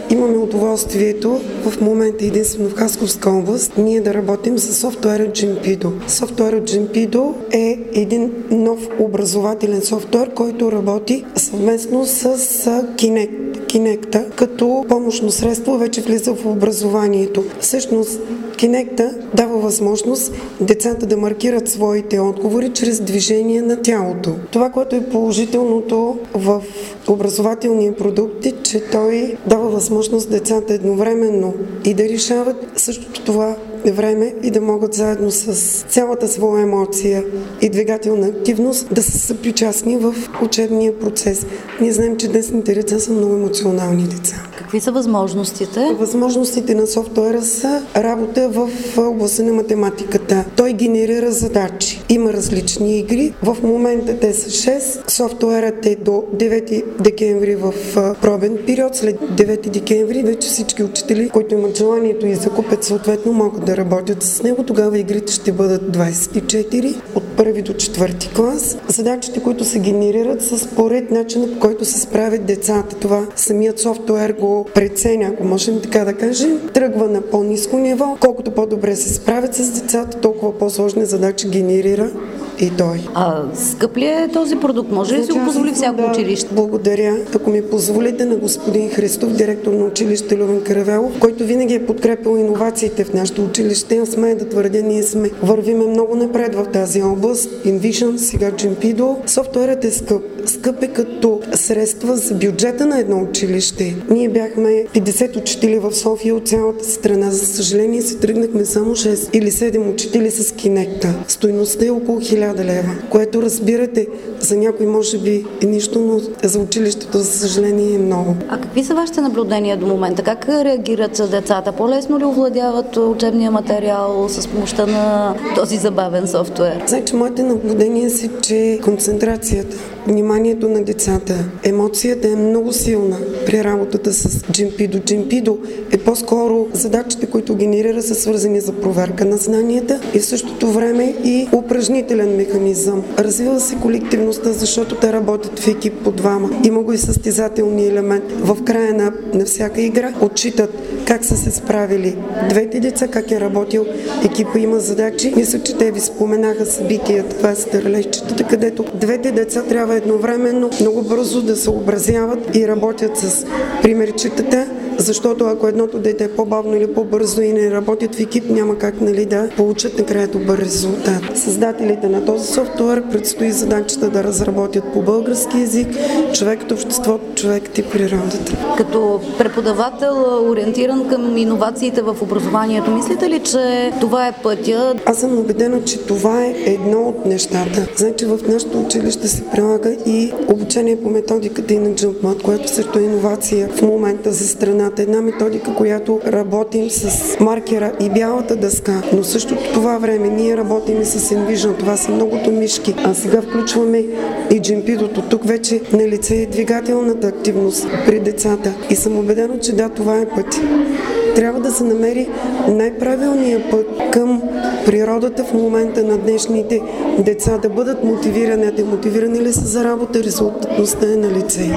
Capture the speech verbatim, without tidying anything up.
имаме удоволствието в момента единствено в Хасковска област ние да работим с софтуера Джимпидо. Софтуерът Джимпидо е един нов образователен софтуер, който работи съвместно с Kinect. Kinect като помощно средство вече влиза в образованието. Всъщност Kinect дава възможност децата да маркират своите отговори чрез движение на тялото. Това, което е положителното в образователния продукт е, че той дава възможност децата едновременно и да решават същото това време и да могат заедно с цялата своя емоция и двигателна активност да са съпричастни в учебния процес. Ние знаем, че днесните деца са много емоционални деца. Какви са възможностите? Възможностите на софтуера са работа в областта на математиката. Той генерира задачи. Има различни игри. В момента те са шест. Софтуерът е до девети декември в пробен период. След девети декември вече всички учители, които имат желанието и закупят съответно, могат да работят с него. Тогава игрите ще бъдат двадесет и четири от първи до четвърти клас. Задачите, които се генерират, са според начина, по който се справят децата. Това самият софтуер го преценя, ако можем така да кажем, тръгва на по-ниско ниво. Колкото по-добре се справят с децата, толкова по-сложни задачи генерира и той. А скъп ли е този продукт? Може ли да си го позволи всяко да, училище? Благодаря. Ако ми позволите, на господин Христов, директор на училище Любен Каравелов, който винаги е подкрепил иновациите в нашето училище. Аз смея да твърдя, ние сме вървиме много напред в тази област. InVision, сега Джимпидо. Софтуерът е скъп. Скъп е като средства за бюджета на едно училище. Ние бяхме петдесет учители в София от цялата страна. За съжаление се тръгнахме само шест или седем учители с Kinect. Стойността е около хиляда лева, което разбирате, за някой може би е нищо, но за училището, за съжаление, е много. А какви са вашите наблюдения до момента? Как реагират децата? По-лесно ли овладяват учебния материал с помощта на този забавен софтуер? Значи, моите наблюдения са, че концентрацията, вниманието на децата, емоцията е много силна при работата с Джимпидо. Джимпидо е по-скоро задачите, които генерира, са свързани за проверка на знанията и в същото време и упражнителен механизъм. Развива се колективността, защото те работят в екип по двама. Има го и състезателния елемент. В края на, на всяка игра отчитат как са се справили двете деца, как е работил екипа, има задачи. Мисля, че те ви споменаха събитията, това е старлежчетата, където двете деца трябва едновременно много бързо да се образяват и работят с примерчетата, защото ако едното дете е по-бавно или по-бързо и не работят в екип, няма как, нали, да получат накрая добър резултат. Създателите на този софтуер предстои задачата да разработят по български език човекът, обществото, човекът и природата. Като преподавател, ориентиран към иновациите в образованието, мислите ли, че това е пътя? Аз съм убедена, че това е едно от нещата. Значи в нашето училище се прилага и обучение по методиката и на JumpMod, което също е иновация в момента за страната. Една методика, която работим с маркера и бялата дъска, но същото това време ние работим и с InVision. Това са многото мишки, а сега включваме и Джимпидото. Тук вече на лице е двигателната активност при децата. И съм убедена, че да, това е път. Трябва да се намери най-правилният път към природата в момента на днешните деца, да бъдат мотивирани. А те мотивирани ли са за работа, резултатността е на лице.